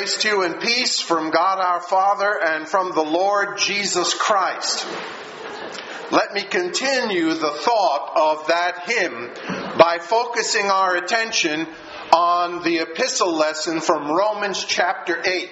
Grace to you and peace from God our Father and from the Lord Jesus Christ. Let me continue the thought of that hymn by focusing our attention on the epistle lesson from Romans chapter 8.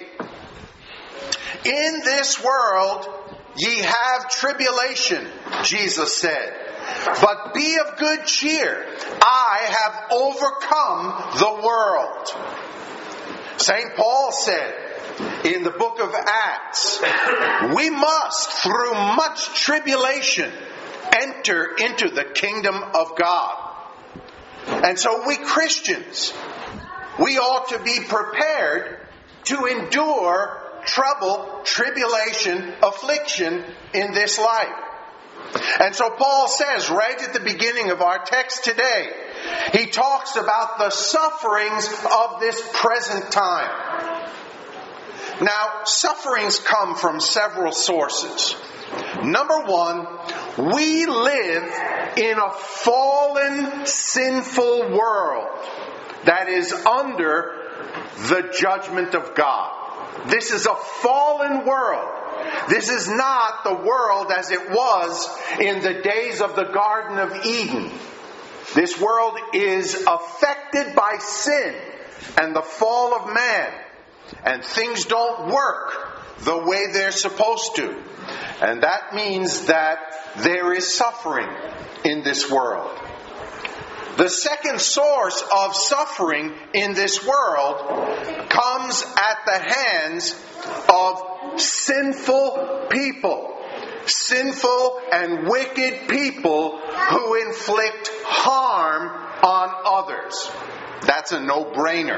In this world ye have tribulation, Jesus said, but be of good cheer. I have overcome the world. St. Paul said in the book of Acts, we must, through much tribulation, enter into the kingdom of God. And so we Christians, we ought to be prepared to endure trouble, tribulation, affliction in this life. And so Paul says right at the beginning of our text today, he talks about the sufferings of this present time. Now, sufferings come from several sources. Number one, we live in a fallen, sinful world that is under the judgment of God. This is a fallen world. This is not the world as it was in the days of the Garden of Eden. This world is affected by sin and the fall of man. And things don't work the way they're supposed to. And that means that there is suffering in this world. The second source of suffering in this world comes at the hands of sinful people. Sinful and wicked people who inflict harm on others. That's a no-brainer.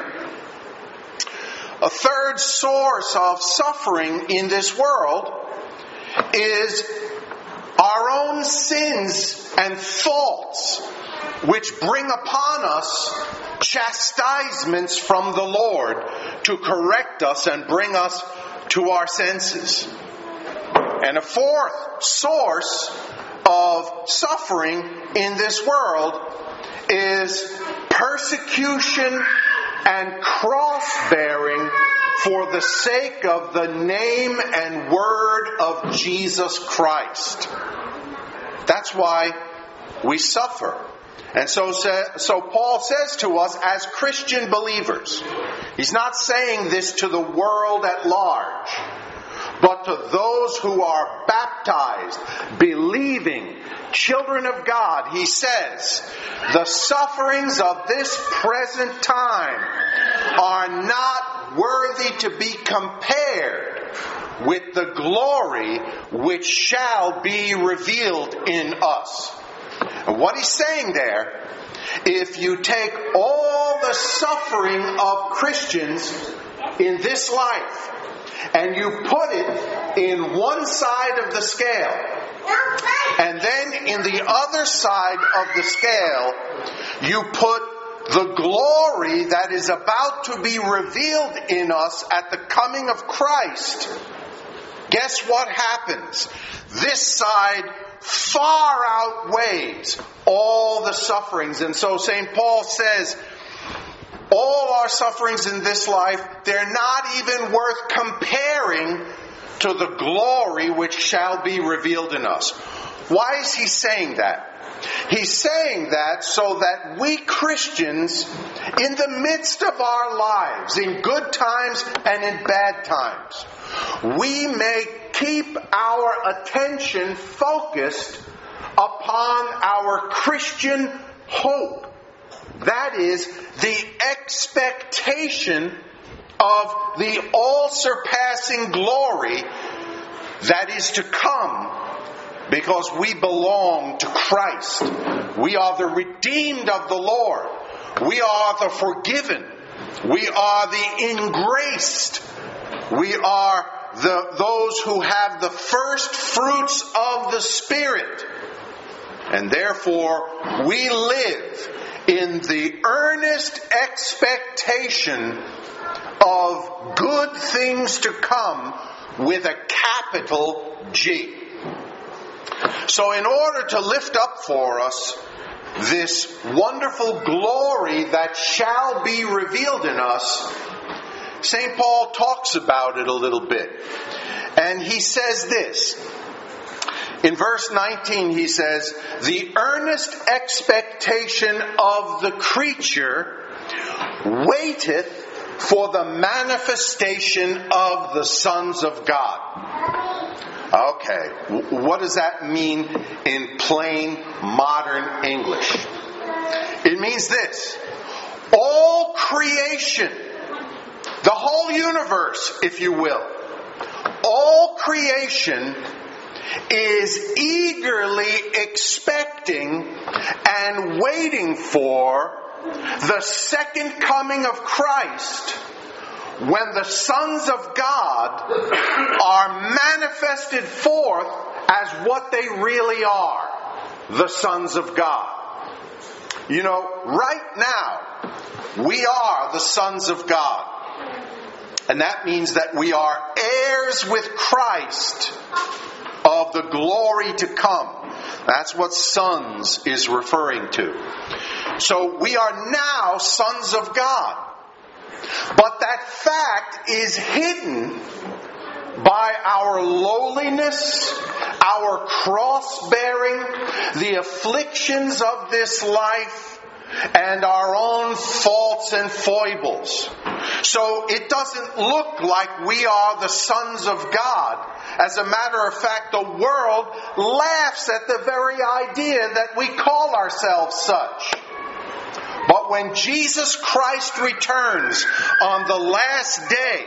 A third source of suffering in this world is our own sins and faults, which bring upon us chastisements from the Lord to correct us and bring us to our senses. And a fourth source of suffering in this world is persecution and cross-bearing for the sake of the name and word of Jesus Christ. That's why we suffer. And so Paul says to us as Christian believers, he's not saying this to the world at large, but to those who are baptized, believing, children of God. He says, the sufferings of this present time are not worthy to be compared with the glory which shall be revealed in us. And what he's saying there, if you take all the suffering of Christians in this life and you put it in one side of the scale, and then in the other side of the scale, you put the glory that is about to be revealed in us at the coming of Christ, guess what happens? This side far outweighs all the sufferings. And so St. Paul says, all our sufferings in this life, they're not even worth comparing to the glory which shall be revealed in us. Why is he saying that? He's saying that so that we Christians, in the midst of our lives, in good times and in bad times, we may keep our attention focused upon our Christian hope. That is, the expectation of the all-surpassing glory that is to come because we belong to Christ. We are the redeemed of the Lord. We are the forgiven. We are the engraced. We are those who have the first fruits of the Spirit. And therefore, we live in the earnest expectation of good things to come with a capital G. So in order to lift up for us this wonderful glory that shall be revealed in us, St. Paul talks about it a little bit. And he says this. In verse 19 he says, "The earnest expectation of the creature waiteth for the manifestation of the sons of God." Okay, what does that mean in plain modern English? It means this. All creation, the whole universe, if you will, all creation is eagerly expecting and waiting for the second coming of Christ, when the sons of God are manifested forth as what they really are, the sons of God. You know, right now, we are the sons of God. And that means that we are heirs with Christ of the glory to come. That's what sons is referring to. So we are now sons of God. But that fact is hidden by our lowliness, our cross-bearing, the afflictions of this life, and our own faults and foibles. So it doesn't look like we are the sons of God. As a matter of fact, the world laughs at the very idea that we call ourselves such. But when Jesus Christ returns on the last day,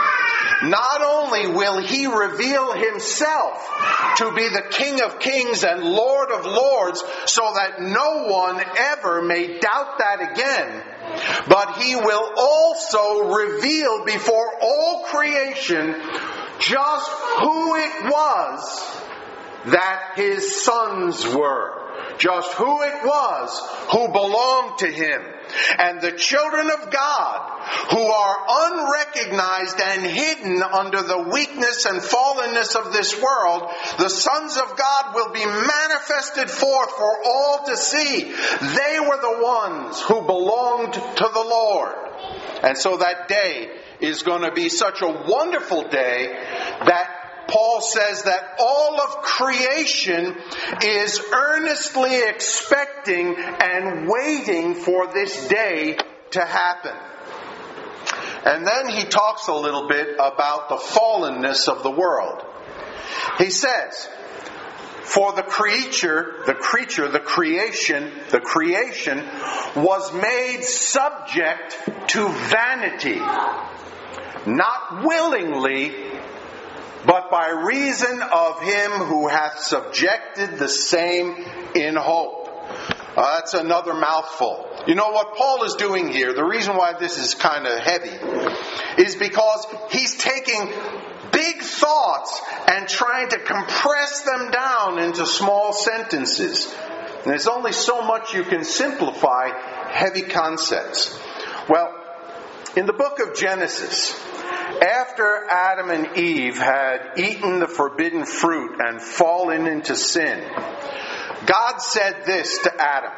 not only will He reveal Himself to be the King of Kings and Lord of Lords, so that no one ever may doubt that again, but He will also reveal before all creation just who it was that His sons were. Just who it was who belonged to Him. And the children of God, who are unrecognized and hidden under the weakness and fallenness of this world, the sons of God will be manifested forth for all to see. They were the ones who belonged to the Lord. And so that day is going to be such a wonderful day that Paul says that all of creation is earnestly expecting and waiting for this day to happen. And then he talks a little bit about the fallenness of the world. He says, "For the creation was made subject to vanity, not willingly, but by reason of Him who hath subjected the same in hope." That's another mouthful. You know what Paul is doing here, the reason why this is kind of heavy, is because he's taking big thoughts and trying to compress them down into small sentences. And there's only so much you can simplify heavy concepts. Well, in the book of Genesis, after Adam and Eve had eaten the forbidden fruit and fallen into sin, God said this to Adam: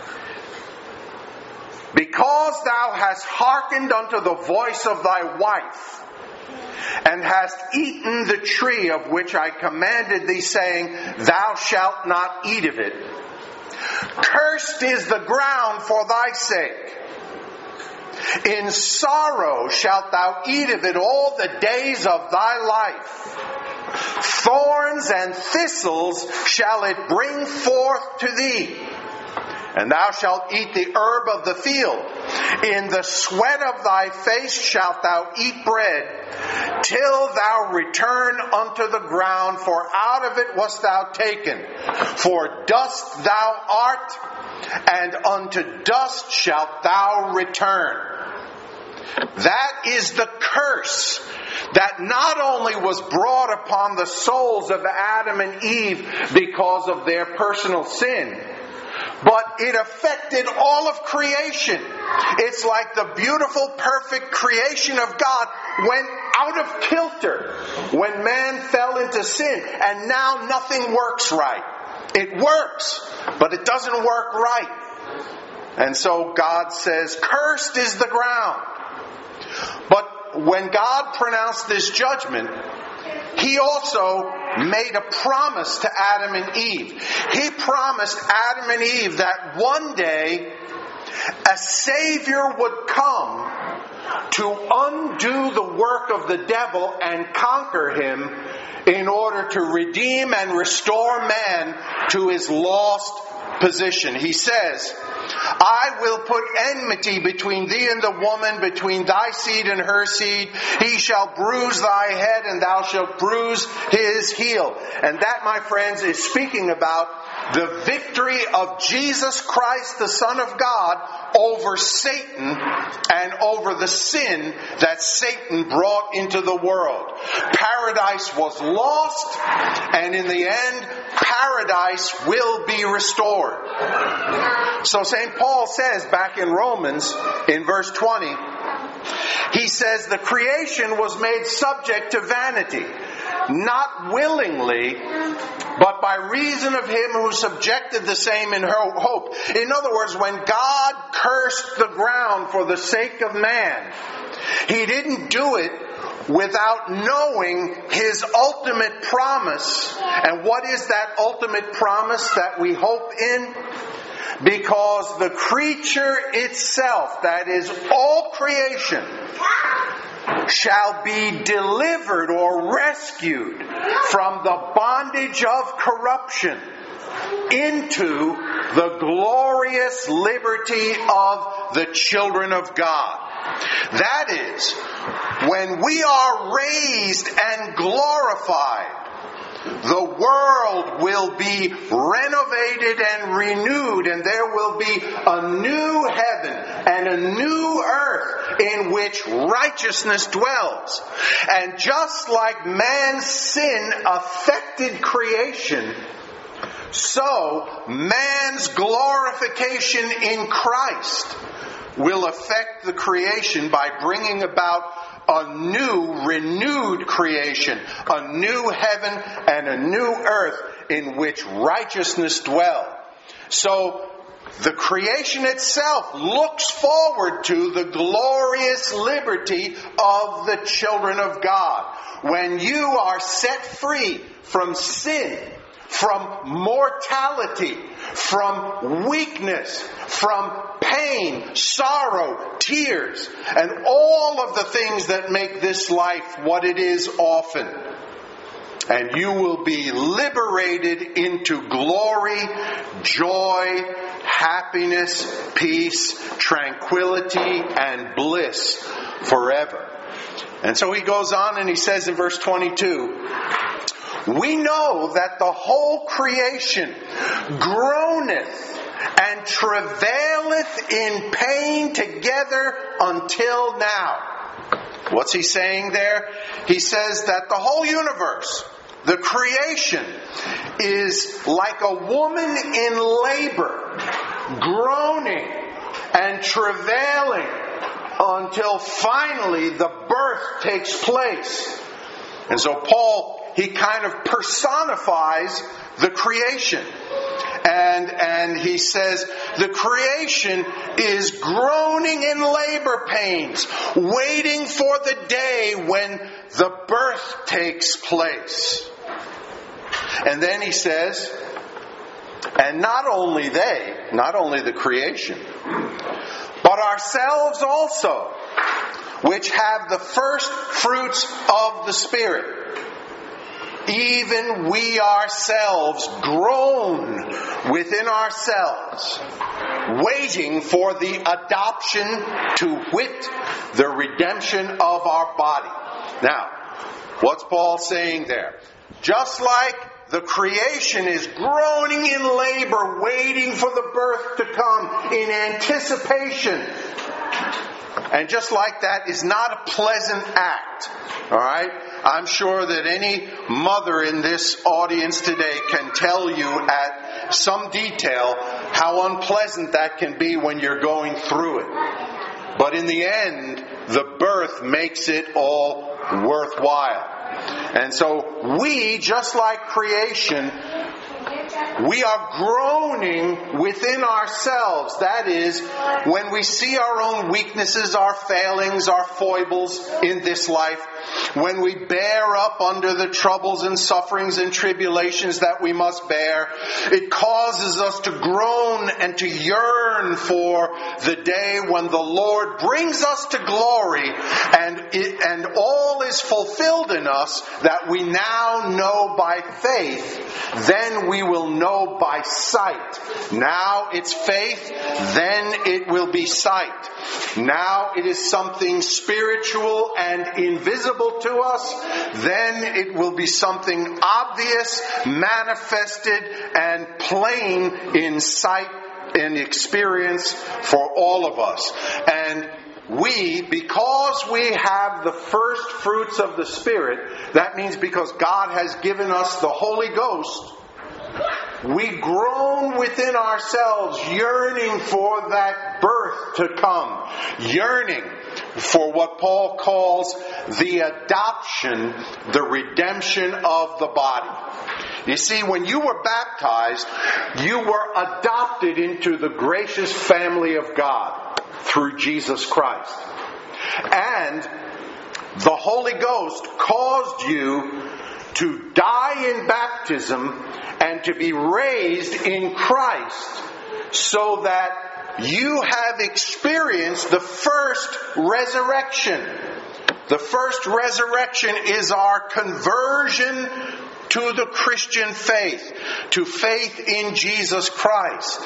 "Because thou hast hearkened unto the voice of thy wife, and hast eaten the tree of which I commanded thee, saying, Thou shalt not eat of it, cursed is the ground for thy sake. In sorrow shalt thou eat of it all the days of thy life. Thorns and thistles shall it bring forth to thee. And thou shalt eat the herb of the field. In the sweat of thy face shalt thou eat bread, till thou return unto the ground, for out of it wast thou taken. For dust thou art, and unto dust shalt thou return." That is the curse that not only was brought upon the souls of Adam and Eve because of their personal sin, but it affected all of creation. It's like the beautiful, perfect creation of God went out of kilter when man fell into sin, and now nothing works right. It works, but it doesn't work right. And so God says, "Cursed is the ground." But when God pronounced this judgment, He also made a promise to Adam and Eve. He promised Adam and Eve that one day a Savior would come to undo the work of the devil and conquer him in order to redeem and restore man to his lost position. He says, I will put enmity between thee and the woman, between thy seed and her seed. He shall bruise thy head, and thou shalt bruise his heel. And that, my friends, is speaking about the victory of Jesus Christ, the Son of God, over Satan and over the sin that Satan brought into the world. Paradise was lost, and in the end, paradise will be restored. So St. Paul says back in Romans, in verse 20, he says, the creation was made subject to vanity, not willingly, but by reason of him who subjected the same in hope. In other words, when God cursed the ground for the sake of man, He didn't do it without knowing His ultimate promise. And what is that ultimate promise that we hope in? Because the creature itself, that is all creation, shall be delivered or rescued from the bondage of corruption into the glorious liberty of the children of God. That is, when we are raised and glorified, the world will be renovated and renewed, and there will be a new heaven and a new earth in which righteousness dwells. And just like man's sin affected creation, so man's glorification in Christ will affect the creation by bringing about a new, renewed creation, a new heaven and a new earth in which righteousness dwells. So the creation itself looks forward to the glorious liberty of the children of God. When you are set free from sin, from mortality, from weakness, from pain, sorrow, tears, and all of the things that make this life what it is often. And you will be liberated into glory, joy, happiness, peace, tranquility, and bliss forever. And so he goes on and he says in verse 22, we know that the whole creation groaneth and travaileth in pain together until now. What's he saying there? He says that the whole universe, the creation, is like a woman in labor, groaning and travailing until finally the birth takes place. And so Paul, he kind of personifies the creation. And he says the creation is groaning in labor pains, waiting for the day when the birth takes place. And then he says, and not only the creation, but ourselves also, which have the first fruits of the Spirit, even we ourselves groan within ourselves, waiting for the adoption, to wit, the redemption of our body. Now, what's Paul saying there? Just like the creation is groaning in labor, waiting for the birth to come in anticipation. And just like that is not a pleasant act. All right? I'm sure that any mother in this audience today can tell you at some detail how unpleasant that can be when you're going through it. But in the end, the birth makes it all worthwhile. And so we, just like creation, We are groaning within ourselves. That is, when we see our own weaknesses, our failings, our foibles in this life, when we bear up under the troubles and sufferings and tribulations that we must bear, it causes us to groan and to yearn for the day when the Lord brings us to glory and all is fulfilled in us that we now know by faith. Then we will know by sight. Now it's faith, then it will be sight. Now it is something spiritual and invisible to us, then it will be something obvious, manifested, and plain in sight and experience for all of us. And we, because we have the first fruits of the Spirit, that means because God has given us the Holy Ghost, we groan within ourselves, yearning for that birth to come, yearning for what Paul calls the adoption, the redemption of the body. You see, when you were baptized, you were adopted into the gracious family of God through Jesus Christ. And the Holy Ghost caused you to die in baptism and to be raised in Christ, so that you have experienced the first resurrection. The first resurrection is our conversion to the Christian faith, to faith in Jesus Christ.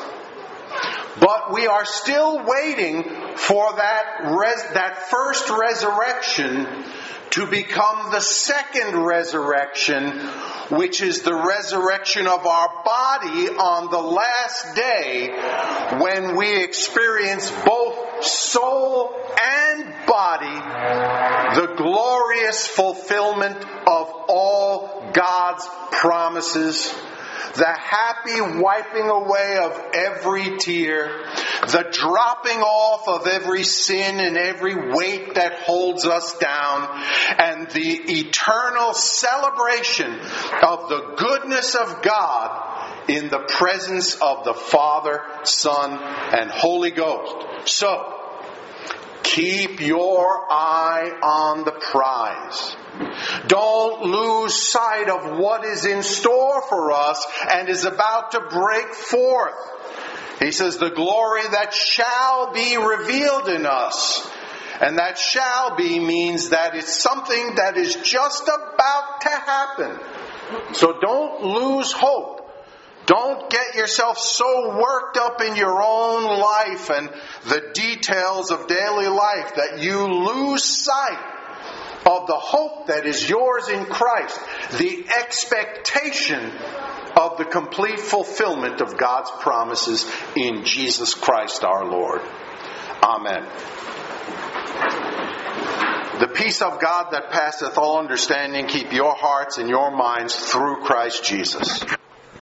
But we are still waiting for that first resurrection to become the second resurrection, which is the resurrection of our body on the last day, when we experience both soul and body the glorious fulfillment of all God's promises, the happy wiping away of every tear, the dropping off of every sin and every weight that holds us down, and the eternal celebration of the goodness of God in the presence of the Father, Son, and Holy Ghost. So, keep your eye on the prize. Don't lose sight of what is in store for us and is about to break forth. He says, the glory that shall be revealed in us. And that shall be means that it's something that is just about to happen. So don't lose hope. Don't get yourself so worked up in your own life and the details of daily life that you lose sight of the hope that is yours in Christ, the expectation of the complete fulfillment of God's promises in Jesus Christ our Lord. Amen. The peace of God that passeth all understanding keep your hearts and your minds through Christ Jesus.